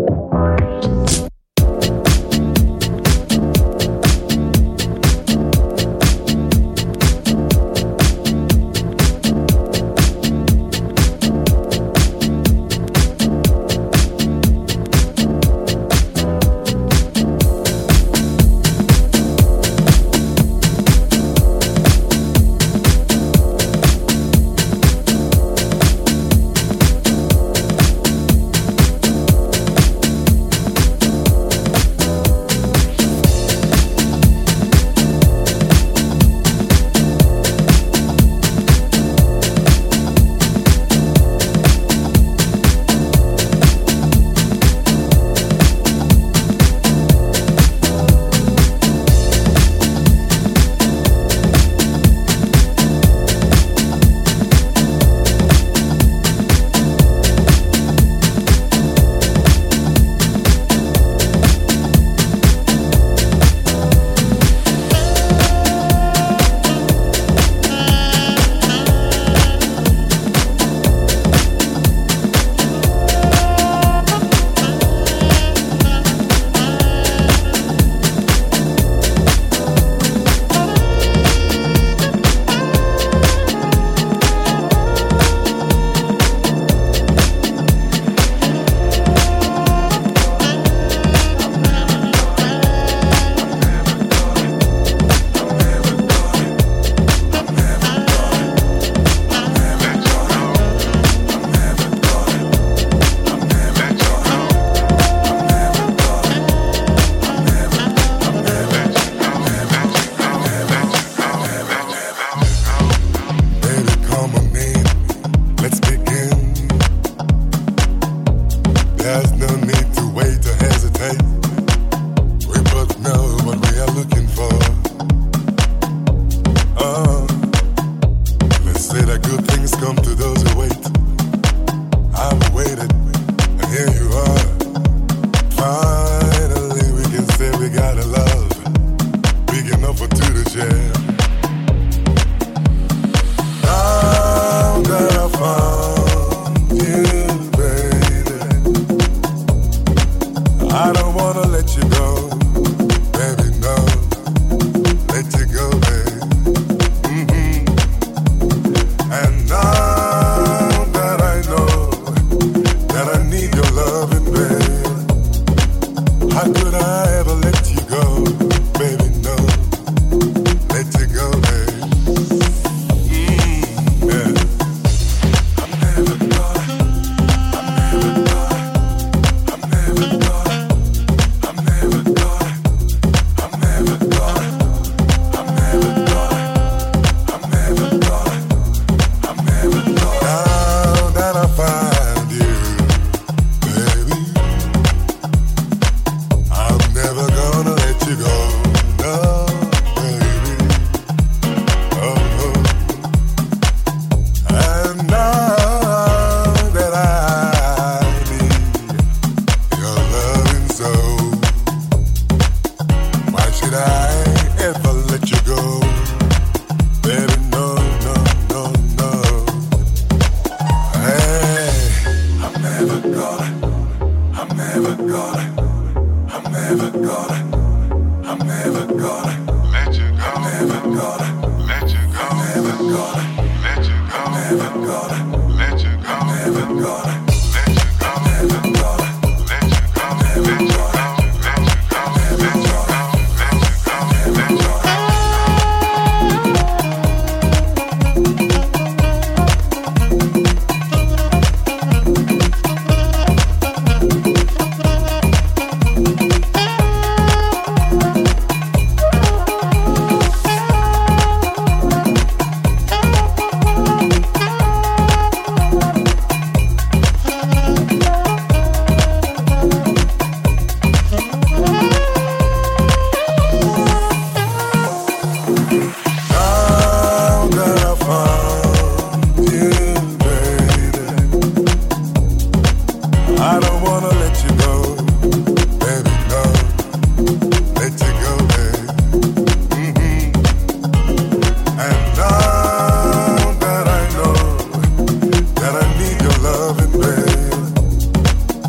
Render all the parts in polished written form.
I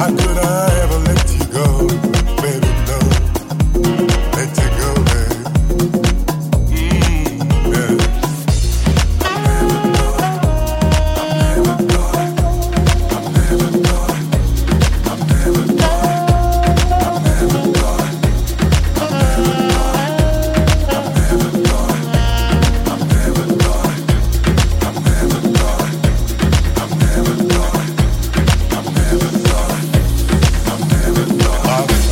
I've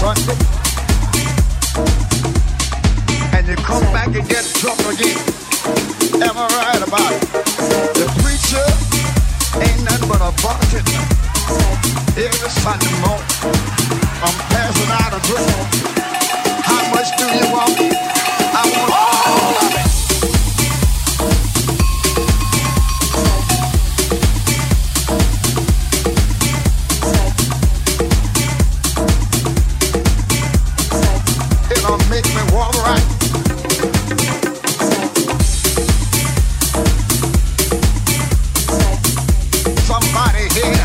Sunday, and you come back and get drunk again. Am I right about it? The preacher ain't nothing but a bartender. Every Sunday morning, I'm passing out a drink. How much do you want? I want all of it. It'll make me walk right. Somebody here.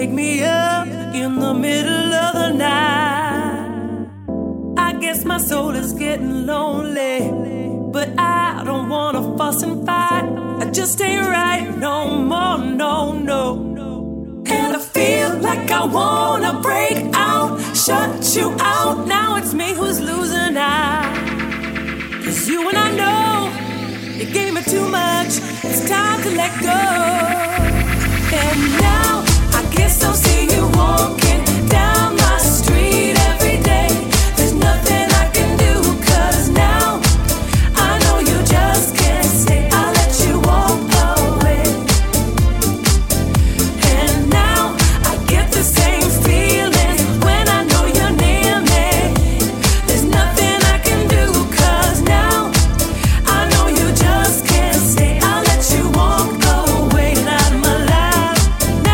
wake me up in the middle of the night. I guess my soul is getting lonely, but I don't wanna fuss and fight. I just ain't right no more, no. And I feel like I wanna break out, shut you out. Now it's me who's losing out. 'Cause you and I know you gave me too much. It's time to let go. And now I guess I'll see you walking down my street every day. There's nothing I can do, 'cause now I know you just can't stay. I'll let you walk away. And now I get the same feeling when I know you're near me. There's nothing I can do, 'cause now I know you just can't stay. I'll let you walk away out of my life.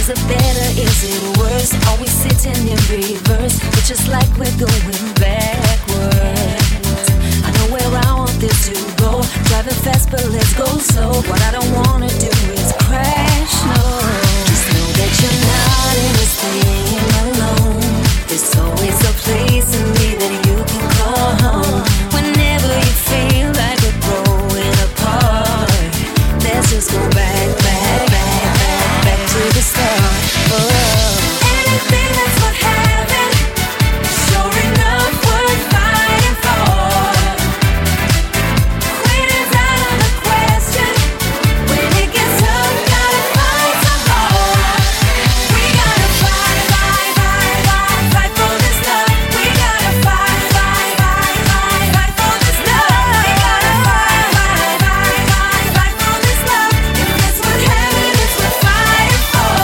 Is it better, is it worse? Are we sitting in reverse? It's just like we're going backwards. I know where I want this to go. Driving fast, but let's go slow. What I don't wanna do is crash, no. Just know that you're not in this thing alone. There's always a place in me that you can call home. Whenever you feel like we're growing apart, let's just go back to the start. Anything that's worth having, sure enough worth fighting for. Quitting's out of the question. When it gets tough, gotta find some more. We gotta fight for this love. We gotta fight for this love. We gotta fight for this love. If it's worth having, it's worth fighting for.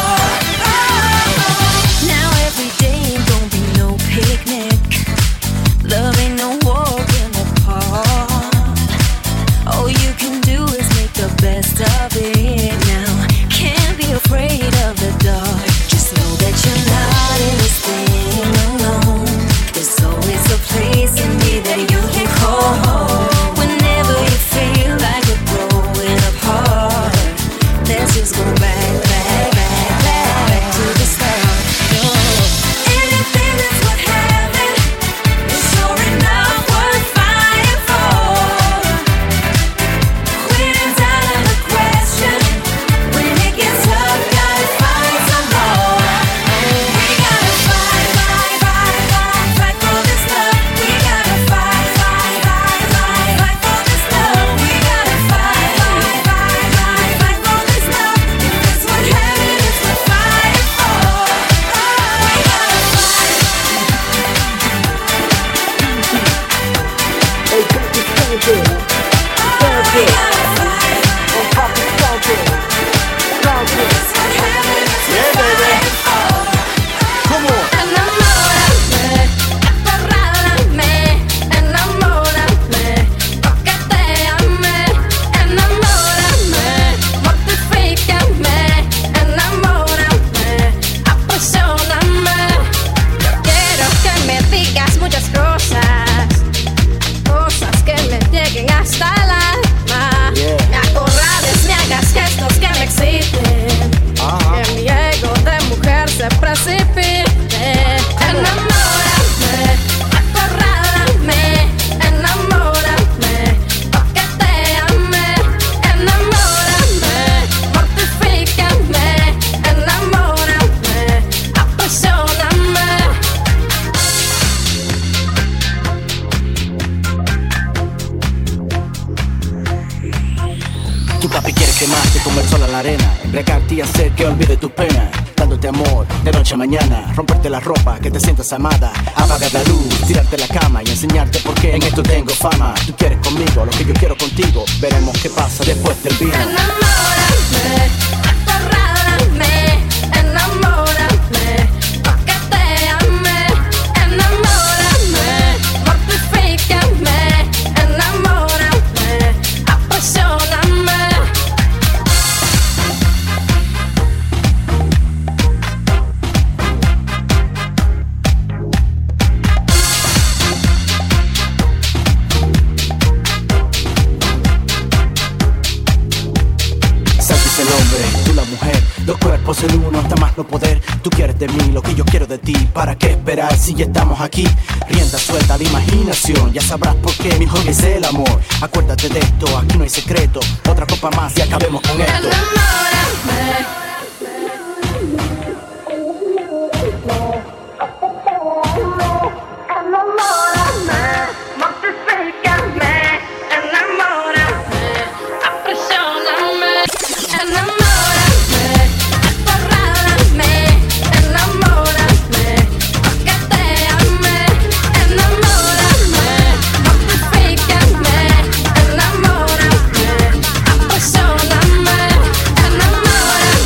Now every day ain't gonna be no picnic. Love ain't no walk in the park. All you can do is make the best of it now. Can't be afraid of the dark. Just know that you're not in this thing alone. There's always a place in me that you can call home. Whenever you feel like we're growing apart, let's just go back to the start. Anything that's worth having is sure enough worth fighting for. Quitting's out of the question. When it gets tough, gotta find some more. We gotta fight for this love. We gotta fight for this love. We gotta fight for this love. If it's worth having, it's worth fighting for. We gotta fight. Hey, Dr. Sandra. We gotta fight. On top of Sandra. Sandra. It's worth having, it's Yeah, worth baby. fighting for. Come on. Enamórame, acorrálame, enamórame, toqueteame, enamórame, mortifícame, enamórame, apasioname. Yo quiero que me digas muchas cosas, cosas que me lleguen hasta el alma. Yeah. Me acorrales, me hagas gestos que me exciten. Que mi ego de mujer se precipite. Enamórame, acorrálame, enamórame, toqueteame, enamórame, mortifícame, enamórame, apasioname. Tu papi quiere quemarte como el sol a la arena, embriagarte y hacer que olvide tus penas, dándote amor de noche a mañana, romperte la ropa, que te sientas amada, apagar la luz, tirarte a la cama y enseñarte por qué en esto tengo fama. Tú quieres conmigo lo que yo quiero contigo, veremos qué pasa después del vino. Enamórame, acorrálame, enamórame, toqueteame, enamórame, mortifícame, enamórame, apasioname. Santi es el hombre, tú la mujer, dos cuerpos en uno hasta más no poder. Tú quieres de mí lo que yo quiero de ti, ¿para qué esperar si ya estamos aquí? Rienda suelta de imaginación, ya sabrás por qué mi hobby es el amor. Acuérdate de esto, aquí no hay secreto, otra copa más y acabemos con esto. Enamórame. Enamórame, mortifícame, enamórame, apasioname, enamórame, acorrálame, enamórame, toqueteame, enamórame, mortifícame, enamórame, apasioname, enamórame.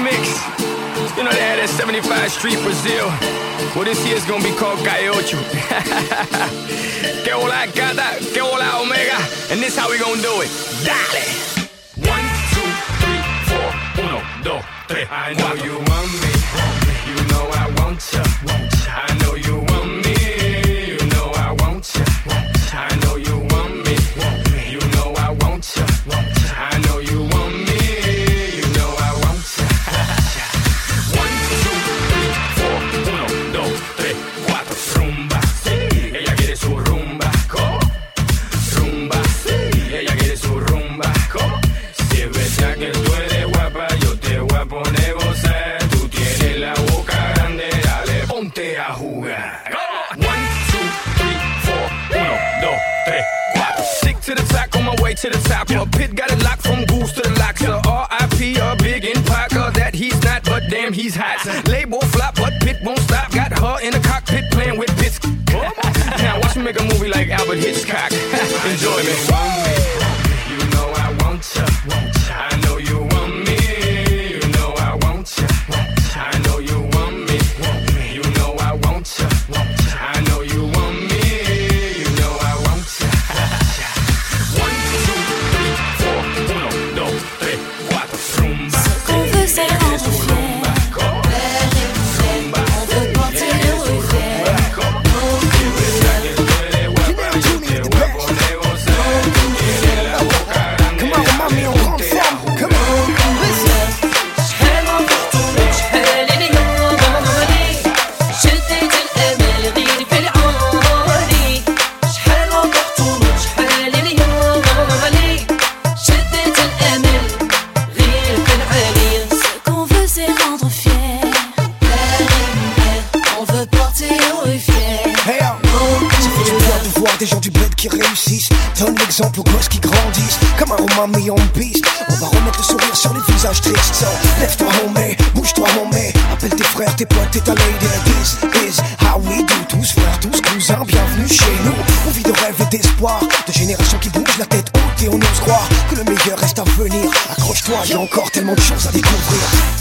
remix. You know they had that 75 Street Brazil. Well, this year's gonna be called Calle Ocho. Que hola gata, que hola omega. And this how we gonna do it. Dale. 1, 2, 3, 4. 1, 2, 3. I know you want me. You know I want ya. I know you want me. You know I want ya. I know you want me. You know I want ya. I know you want me. You know I want ya. 1, 2, 3, 4. 1, 2, 3, 4. Rumba, sí. Ella quiere su rumba. Rumba, sí. Ella quiere su rumba. Si es verdad que tú eres guapa, yo te voy a poner gozar. Tú tienes la boca grande, dale, ponte a jugar. 1, 2, 3, 4. 1, 2, 3, 4. Stick to the top, on my way to the top. A pit got it locked from goose to the locks. R.I.P. a big in Parker that he's not, but damn he's hot. Label flop, but Pit won't stop. Got her in the cockpit playing with bits. Now watch me make a movie like Albert Hitchcock. Enjoy me. You know I want ya. I know you want me. You know I want ya. I know you want me. You know I want ya. I know you want me. You know I want ya. 1, 2, 3, 4. 1, 2, 3, 4. Rumba. Ce qu'on veut c'est rendre fier. On veut porter le reflet. Come on, mommy, on grande forme. Come on. Ce qu'on veut c'est rendre fier. On veut porter haut et fier. Hey, ça fait du bien de voir des gens du bled qui réussissent. Donne l'exemple aux gosses qui grandissent. Comme un roman mis en piste. On va remettre le sourire sur les visages tristes. So, lève-toi homie, bouge-toi homie. Appelle tes frères, tes potes et ta lady. This is how we do. Tous frères, tous cousins, bienvenue chez nous. On vit de rêves et d'espoir. De générations qui bougent la tête haute et on ose croire que le meilleur reste à venir. Accroche-toi, il y a encore tellement de choses à découvrir.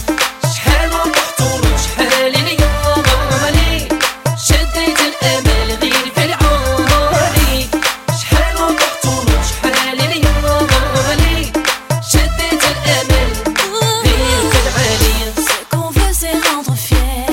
Ce qu'on veut c'est rendre fier.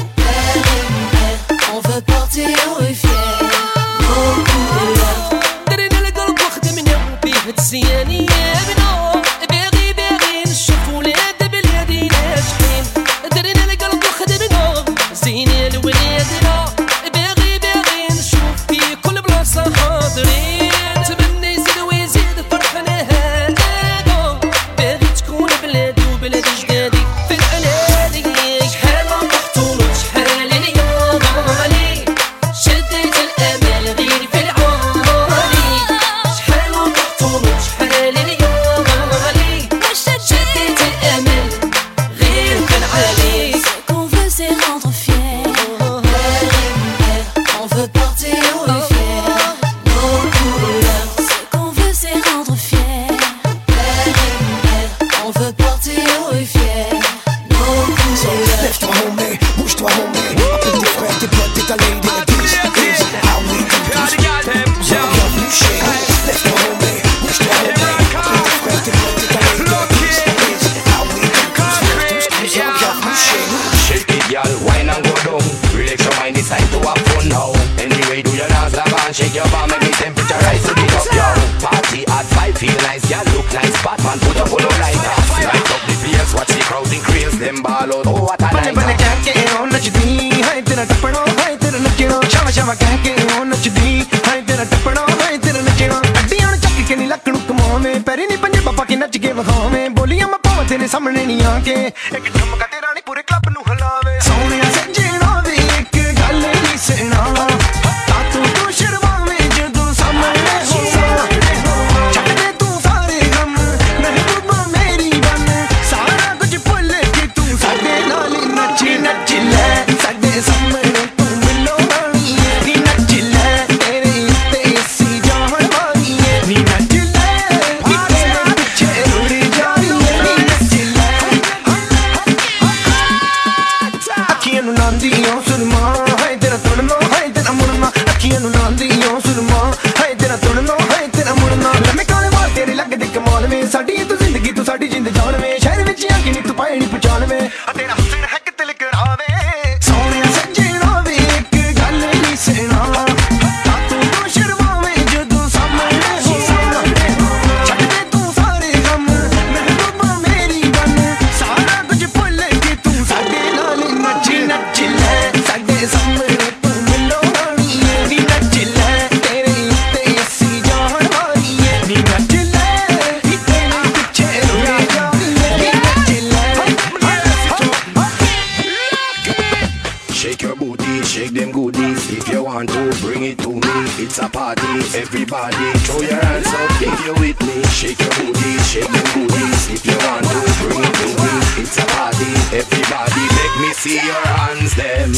On veut porter haut et fier. Nos couleurs. درينا القلب وخدمنا بيه تزياني يا بنو باغي باغي نشوف ولاد بلادي ناجحين درينا القلب وخدمنا زيني لولادنا باغي باغي نشوف في كل بلاصة حاضرين تمنى يزيد ويزيد فرحنا هذا باغي تكون بلادي وبلاد جدادي في الأنادي شحال ما طحتو شحال اليوم غالي شديت الأمل غير في العالي شحال ما طحتو شحال اليوم غالي شديت الأمل غير في العالي Ce qu'on veut c'est rendre fier. On veut porter haut et fier. Nos couleurs. Ce qu'on veut c'est rendre fier. On veut porter haut et fier. Nos couleurs. Lève-toi homie, bouge-toi homie. Appelle tes frères, tes potes et ta lady. This is how we do. Tous frères, bienvenue chez nous. Lève-toi homie, bouge-toi homie. Appelle tes frères, tes potes et ta lady. This is how we do. Tous frères, tous cousins, bienvenue chez nous. Shake it, y'all, wine and go down. Relax your mind, it's time to have fun now. Anyway, do your dance, love and shake your bum, make the temperature rise to the top, yo. Party at 5, feel nice, y'all look nice. Batman, put up all light up. Light up the place, watch the crowd increase. Them ball out, oh what a night. बने कह के ओ नचदी है तेरा टपड़ा है तेरा नचना शावा शावा कह के ओ नचदी है तेरा टपड़ा है तेरा नचना अड्डियां चक के नी लकड़ू कमावे पैरी नी पंजे पापा के नच के वखावे बोलियां मैं पावा तेरे सामने नहीं आके एक ठुमका तेरा नी पूरे क्लब नु हिलावे सोनिया सजना वे एक गल नी सुना तातू तू शर्मावे जदों सामने होवा छक दे तू सारे गम महबूबा मेरी बन सारा कुछ भुल के तू साडे नाल नच नच ले साडे सामने तू मिलो वाली नी नच ले तेरे ते सी जान वाली नी नच ले तेरे पीछे उड़ जाई नी नच ले It's a party, everybody throw your hands up if you're with me. Shake your booties, shake your booties. If you want to bring it to me. It's a party, everybody make me see your hands them.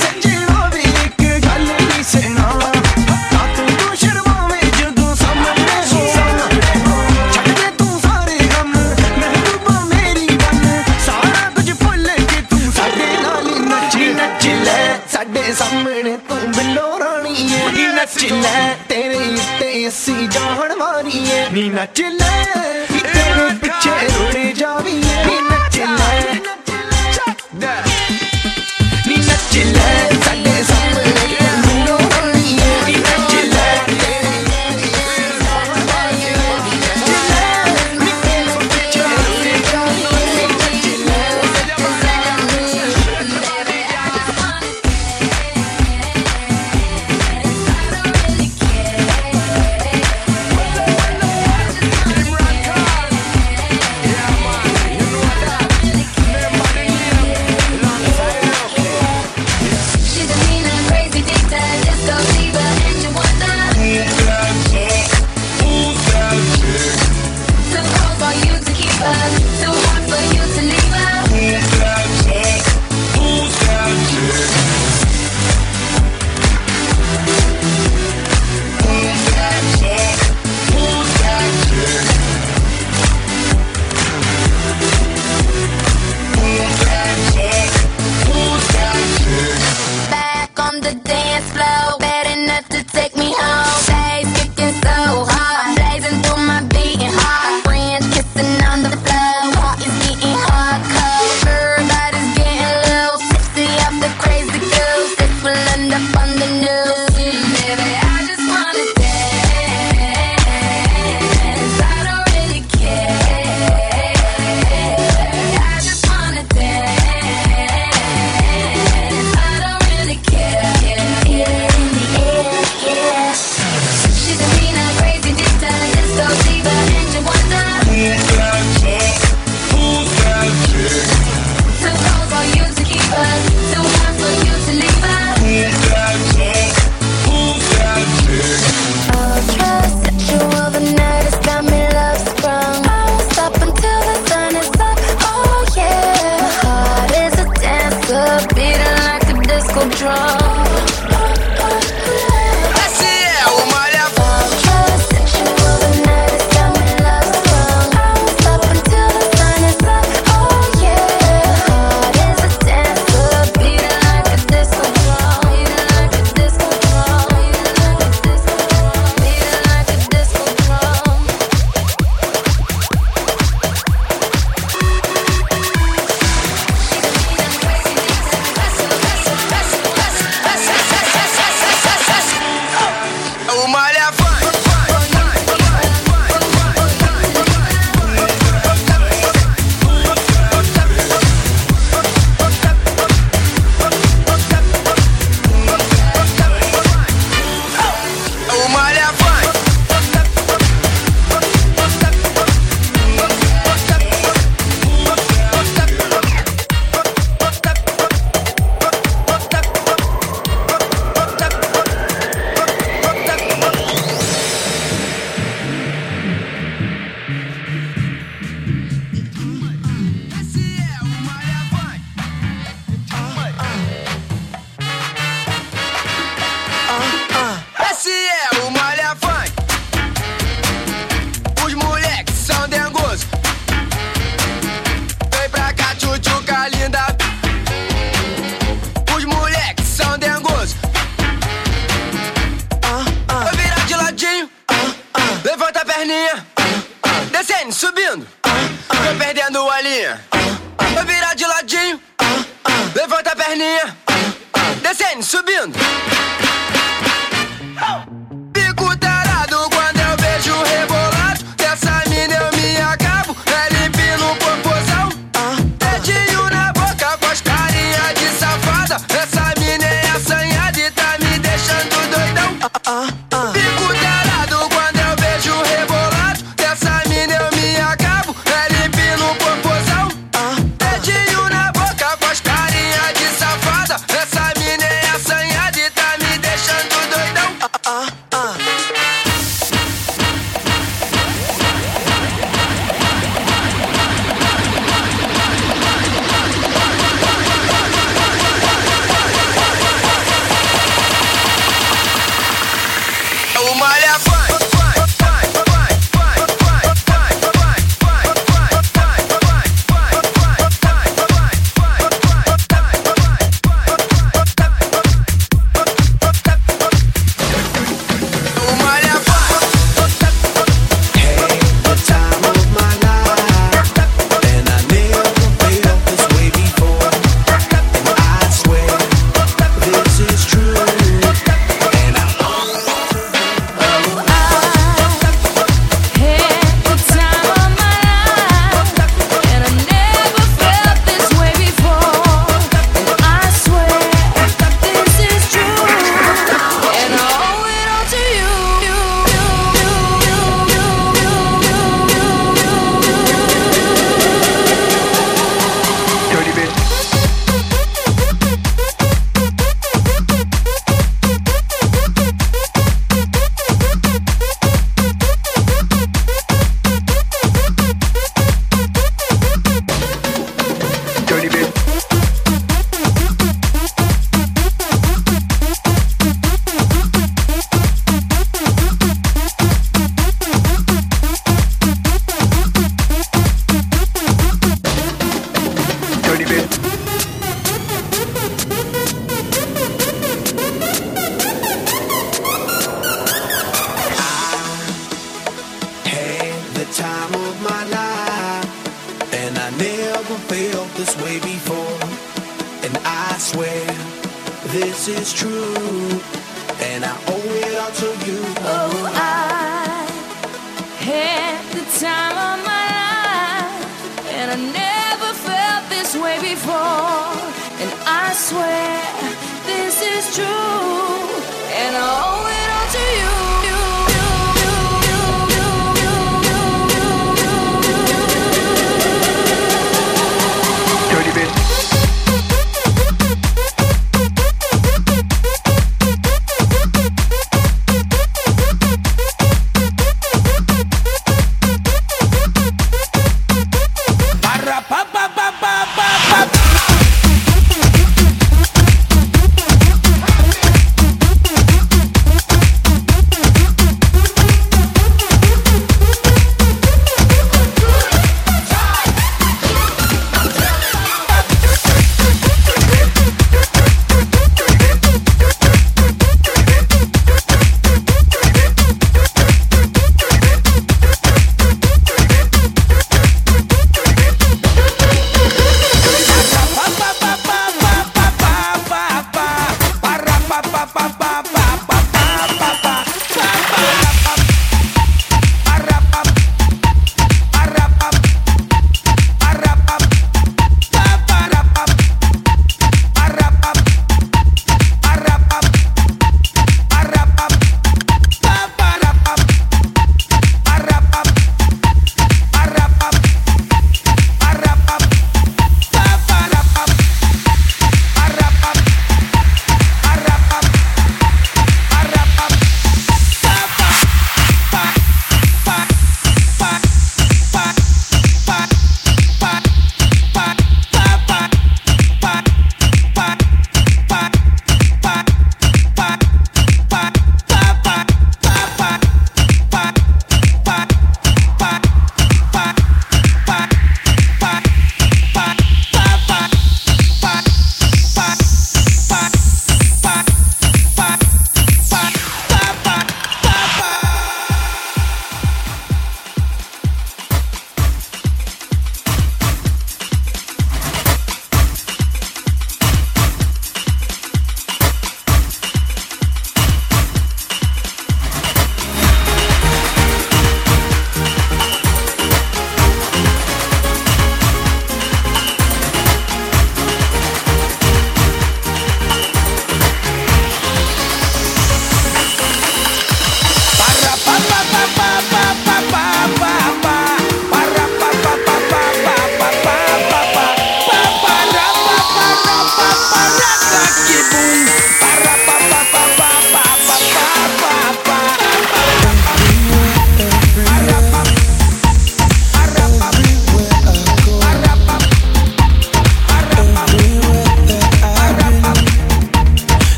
नी नच ले तेरे पीछे उड़ Xavi नी नच ले नी नच ले साडे सामने लो नी नच ले Dedinho na boca, faz carinha de safada. Essa mina é assanhada e tá me this way before, and I swear this is true, and I owe it all to you. Oh, I had the time of my life, and I never felt this way before, and I swear this is true, and I owe it all to you.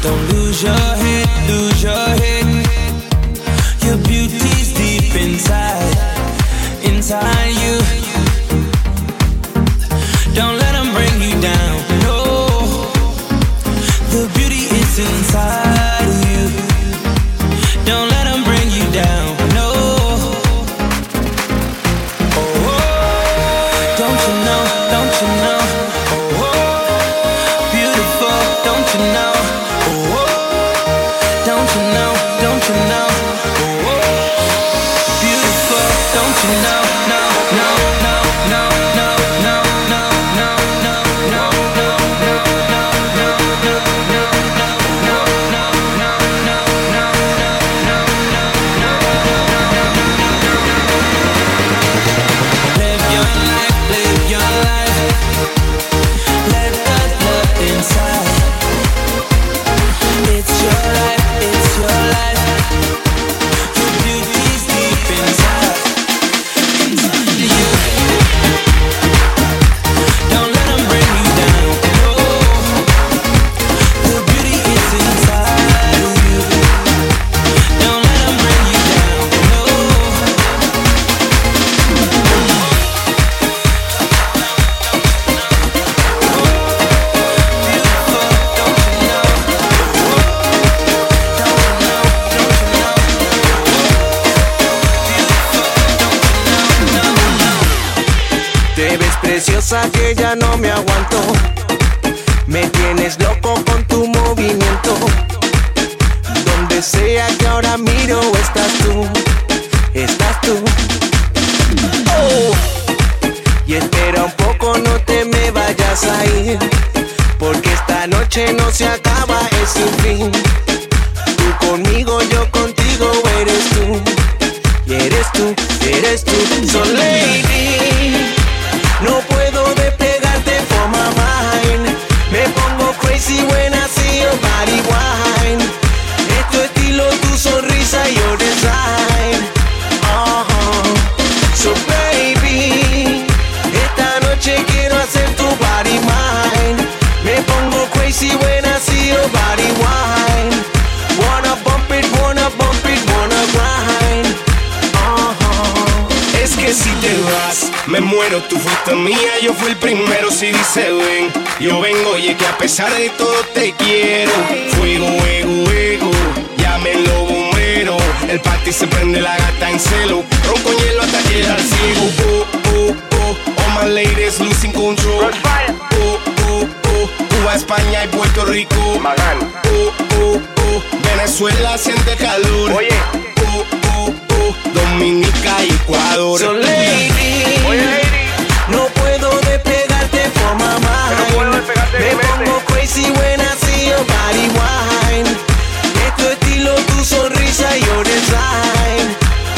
Don't lose your head, lose your head. Your beauty's deep inside, inside you. Don't let them bring you down, no. The beauty is inside of you. Don't let them bring you down, no. Oh, don't you know, don't you know? Oh, beautiful, don't you know? Oh, don't you know, don't you know? Oh, beautiful, don't you know? No, no, no, no, no, no, no, no, no, no, no, no, no, no, no, no, no, live your life, live your life. Let the love inside. It's your life, it's your life. Your beauty's deep inside, inside you. Don't let them bring you down, no. The beauty is inside of you. Don't let them bring you down, no. Te ves preciosa que ya no me aguanto. Me tienes loco con tu movimiento. Donde sea que ahora miro estás tú, estás tú. Oh. Y espera un poco, no te me vayas a ir, porque esta noche no se acaba, es sin fin. Tú conmigo, yo contigo, eres tú. Y eres tú, eres tú. So lady, no puedo despegarte from my mind. Me pongo crazy when I see your body wine. Es tu estilo, tu sonrisa, your design. So baby, esta noche quiero hacer tu body mine. Me pongo crazy when I see your body wine. Wanna bump it, wanna bump it, wanna grind. Es que si te vas, me muero, tú fuiste mía, yo fui el primero. Si dice ven, yo vengo, y es que a pesar de todo te quiero. Fuego, ego, ego, llámenlo bombero. El party se prende, la gata en celo. Ron con hielo hasta quedar ciego. Oh, oh, oh, all my ladies losing control. Oh, oh, oh, Cuba, España y Puerto Rico. Oh, oh, oh, Venezuela siente calor. Oye. Oh, oh, oh, Dominica y Ecuador. So lady, no puedo despegarte from my mind. Me pongo crazy when I see your body wine. Es tu estilo, tu sonrisa, your design.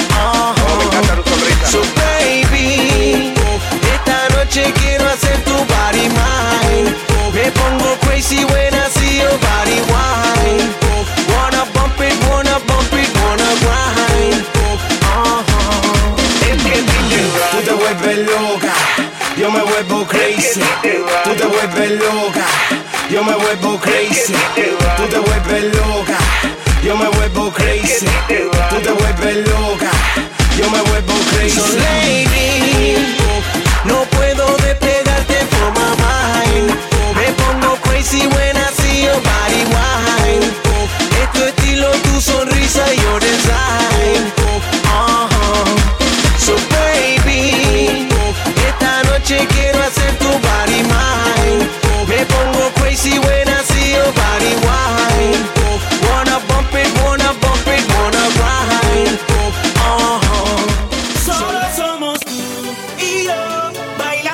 So baby, esta noche quiero hacer tu body mine. Me pongo crazy when I see your body wine. Wanna bump it, wanna bump it, wanna grind. Es que tú te vuelves loca, yo me vuelvo crazy. Tú te vuelves loca, yo me vuelvo crazy. Tú te vuelves loca, yo me vuelvo crazy. Tú te vuelves loca, yo me vuelvo crazy. So lady, no puedo despegarte from my mind. Me pongo crazy when I see your body wine. Es tu estilo, tu sonrisa, your design. So baby, esta noche quiero hacer tu body mine. Me pongo crazy when I see your body wine. Wanna bump it, wanna bump it, wanna grind. Solo somos tú y yo, bailando.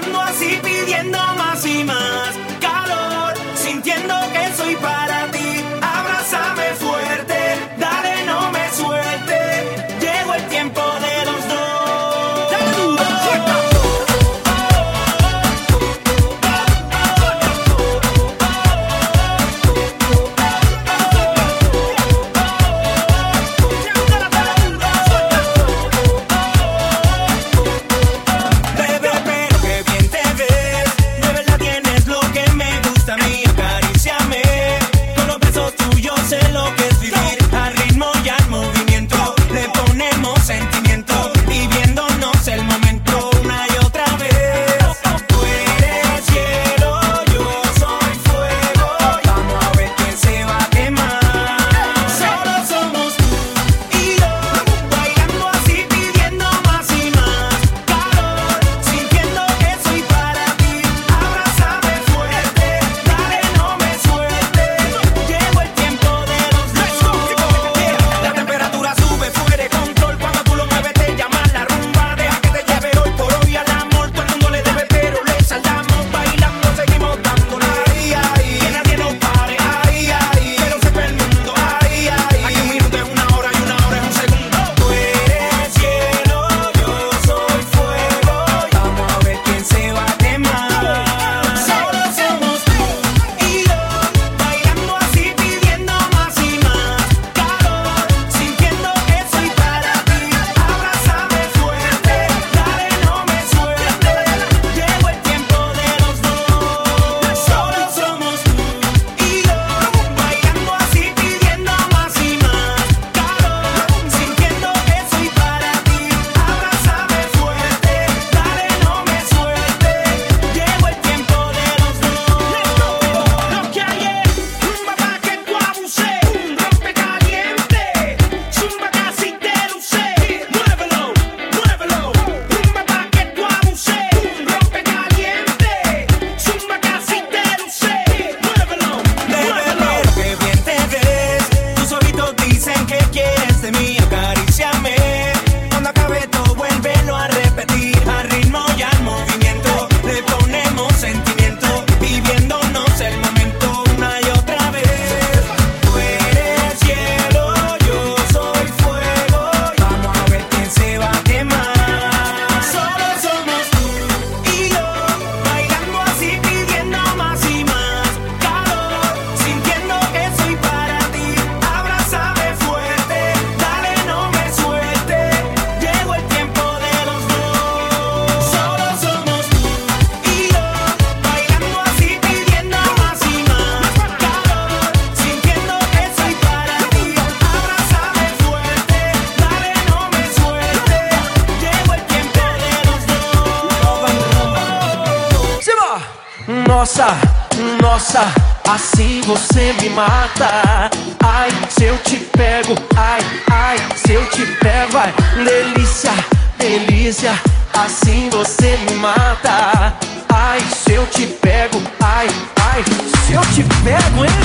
Nossa, assim você me mata. Ai, se eu te pego, ai, ai, se eu te pego, ai, delícia, delícia, assim você me mata. Ai, se eu te pego, ai, ai, se eu te pego, hein?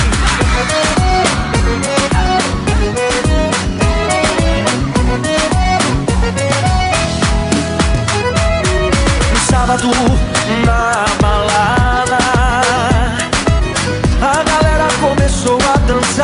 No sábado, na balada, a galera começou a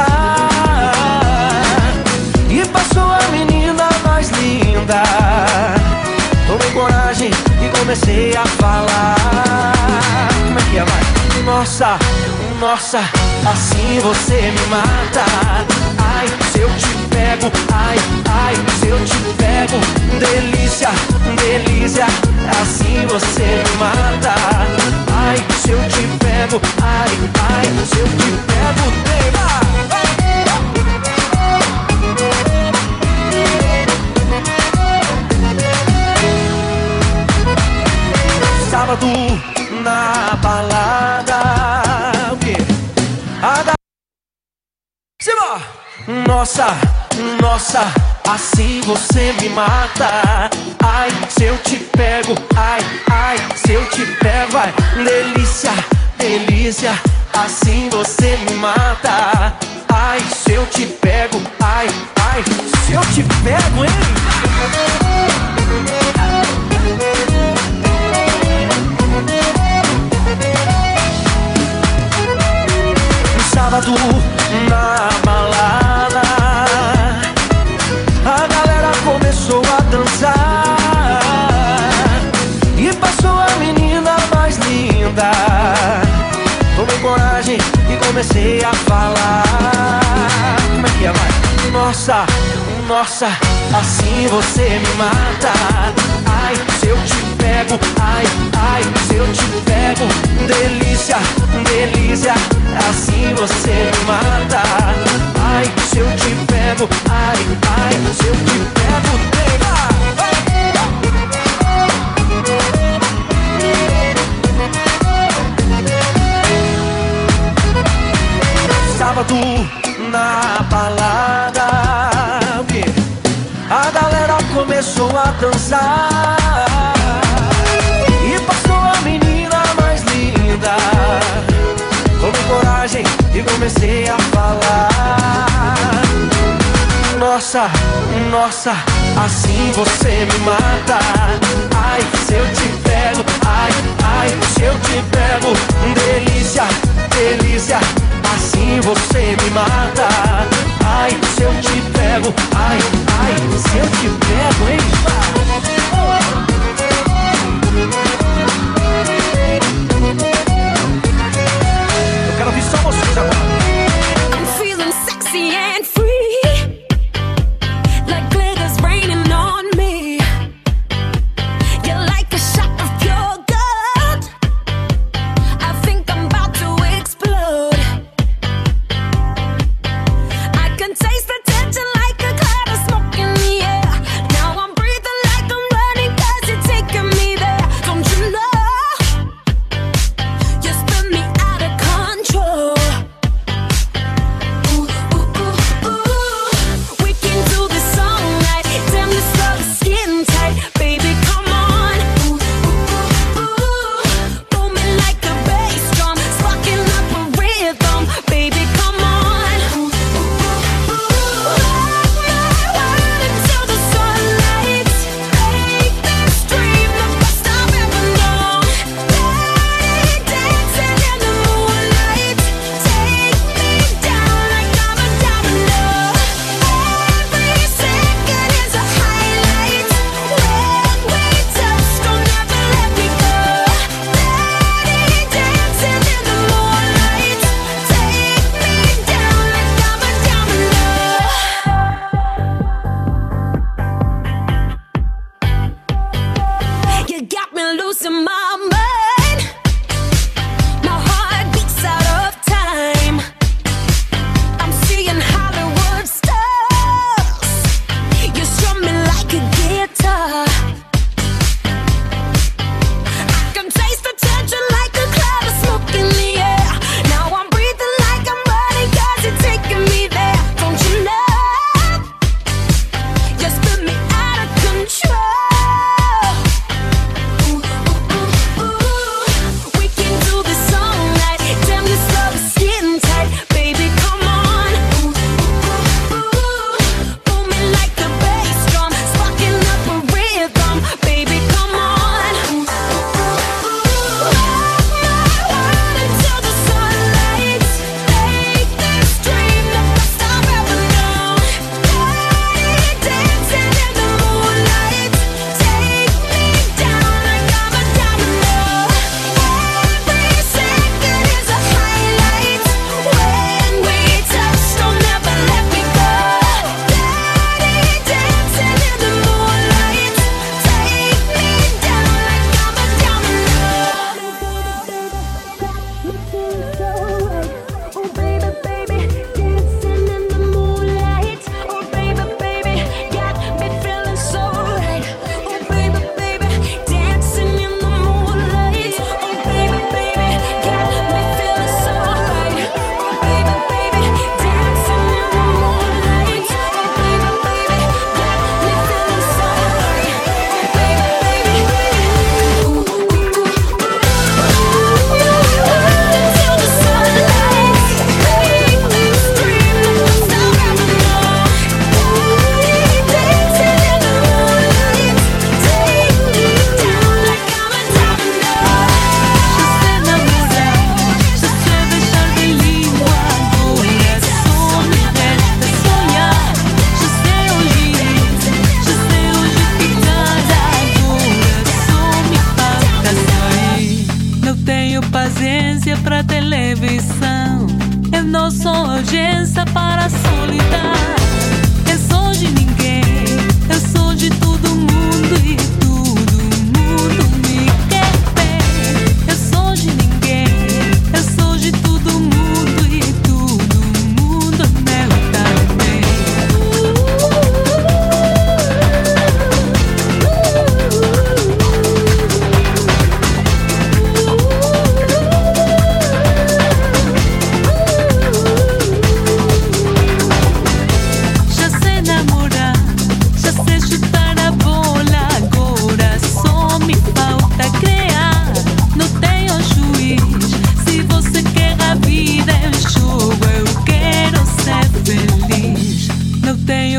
dançar e passou a menina mais linda. Tomei coragem e comecei a falar. Como é que é, vai? Nossa, nossa, assim você me mata. Ai, se eu te pego, ai, ai, se eu te pego, delícia, delícia, assim você me mata. Ai, se eu te pego, ai, ai, se eu te pego, sábado na balada, o quê? Nossa, nossa, assim você me mata. Ai, se eu te pego, ai, ai, se eu te pego, ai, delícia, delícia, assim você me mata. Ai, se eu te pego, ai, ai, se eu te pego, hein? Sábado na balada, a galera começou a dançar e passou a menina mais linda. Tomei coragem e comecei a falar. Como é que é, vai? Nossa, nossa, assim você me mata. Ai, se eu te pego, ai, ai, se eu te pego, delícia, delícia, assim você me mata. Ai, se eu te pego, ai, ai, se eu te pego, sábado na balada, o quê? A galera começou a dançar e passou a menina mais linda. Tomei coragem e comecei a falar. Nossa, nossa, assim você me mata. Ai, se eu te pego, ai, ai, se eu te pego, delícia, delícia, assim você me mata. Ai, se eu te pego, ai, ai, se eu te pego, hein? Eu quero ouvir só vocês agora. I'm feeling sexy and free, like glitter's raining on me. You're like a shot of pure gold. I think I'm about to explode. I can taste the tension like a cloud of smoke in the air. Now I'm breathing like I'm running 'cause you're taking me there. Don't you know? You spin me out of control. Ooh, ooh, ooh.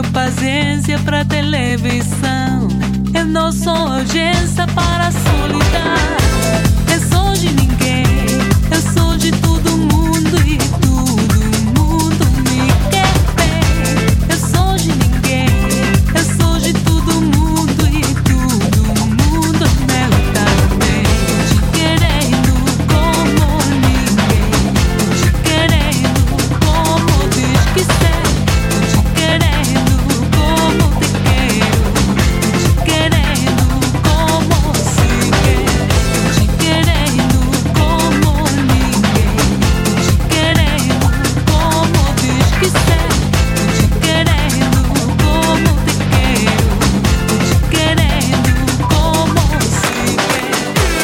tenho paciência pra televisão. Eu não sou urgência para a solidão. Eu sou de ninguém, eu sou de todo mundo e todo mundo me quer bem. Eu sou de ninguém, eu sou de todo mundo e todo mundo me tá bem. Te querendo como ninguém, te querendo como diz que sei, te querendo como te quero, te querendo como se quer, te querendo como ninguém, te querendo como diz que sei, te querendo como te quero, te querendo como se quer.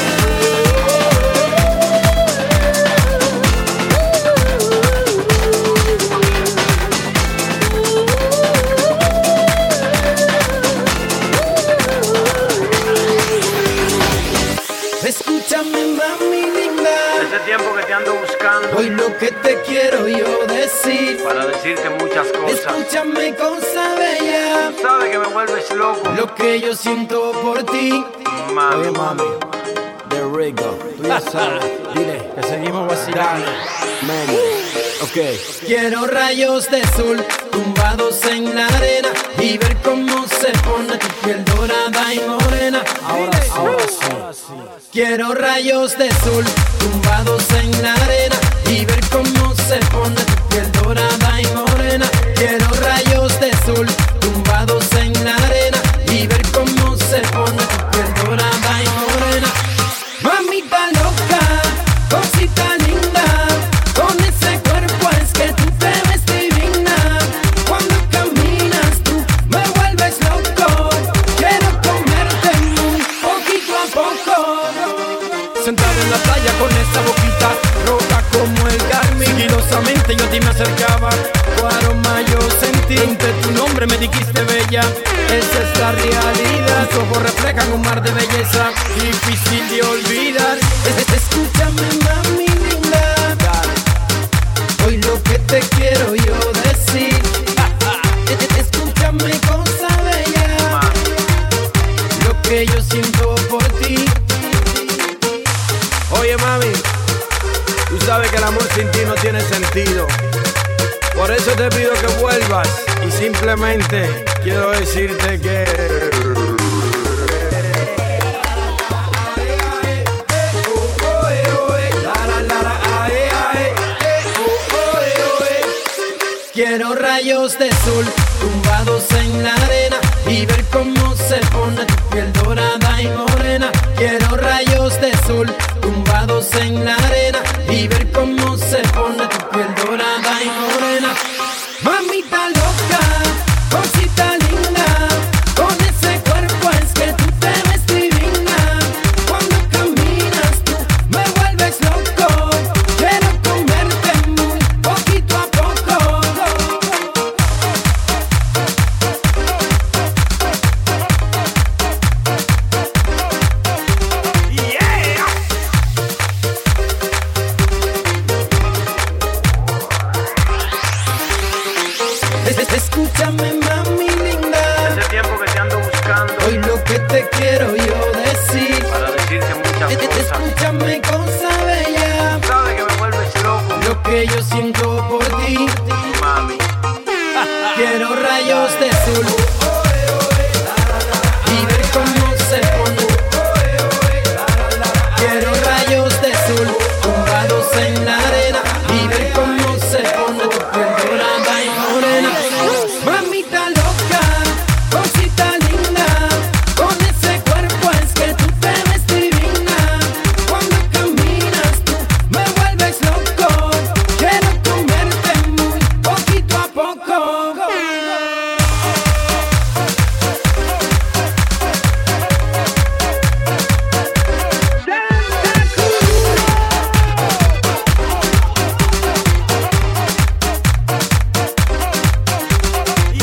Escúchame, mami linda. Ese tiempo que te ando buscando. Hoy lo que te quiero yo decir. Para decirte muchas cosas. Escúchame, cosa bella. Sabes que me vuelves loco. Lo que yo siento por ti. Mami. Oye, mami, de Rico, tú ya sabes. Dile que seguimos vacilando. Man, ok. Quiero rayos de sol tumbados en la arena y ver cómo se pone tu piel dorada y morena. Ahora sí. Quiero rayos de sol tumbados en la arena y ver cómo se pone tu piel dorada y morena. Quiero rayos de sol tumbados en la arena y ver cómo se pone tu piel dorada y morena. Mamita loca, cosita linda, con ese cuerpo es que tú te ves divina. Cuando caminas tú me vuelves loco. Quiero comerte muy poquito a poco. Sentado en la playa con esa boquita roja como el carmín. Sigilosamente yo a ti me acercaba, tu aroma yo sentí. Entre tu nombre me dijiste bella, esa es la realidad. Tus ojos reflejan un mar de belleza, difícil de olvidar. Escúchame, mami linda, hoy lo que te quiero yo decir. Escúchame, cosa bella, lo que yo siento por ti. Oye, mami, tú sabes que el amor sin ti no tiene sentido. Por eso te pido que vuelvas y simplemente quiero decirte que... Quiero rayos de sol tumbados en la arena y ver cómo se pone tu piel dorada y morena. Quiero rayos de sol tumbados en la arena y ver cómo se pone tu piel dorada y morena. Mamita loca, cosita linda, con ese cuerpo es que tú te ves divina. Cuando caminas tú me vuelves loco. Quiero comerte muy poquito a poco. Escúchame, mami linda. Ese tiempo que te ando buscando. Hoy lo que te quiero yo decir. Para decirte muchas cosas. Escúchame, cosa bella. Sabes que me vuelves loco. Lo que yo siento por ti. Mami. Quiero rayos de sol